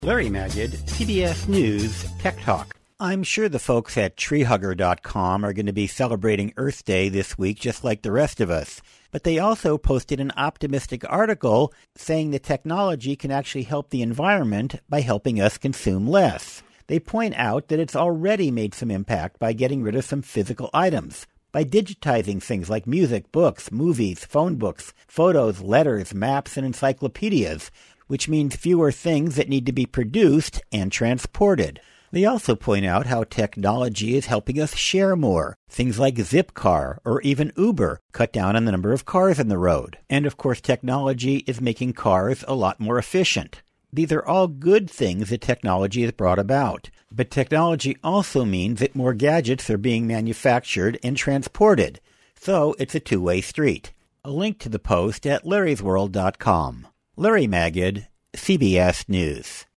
Larry Magid, CBS News Tech Talk. I'm sure the folks at treehugger.com are going to be celebrating Earth Day this week just like the rest of us. But they also posted an optimistic article saying that technology can actually help the environment by helping us consume less. They point out that it's already made some impact by getting rid of some physical items, by digitizing things like music, books, movies, phone books, photos, letters, maps, and encyclopedias, which means fewer things that need to be produced and transported. They also point out how technology is helping us share more. Things like Zipcar or even Uber cut down on the number of cars on the road. And of course, technology is making cars a lot more efficient. These are all good things that technology has brought about. But technology also means that more gadgets are being manufactured and transported. So it's a two-way street. A link to the post at larrysworld.com. Larry Magid, CBS News.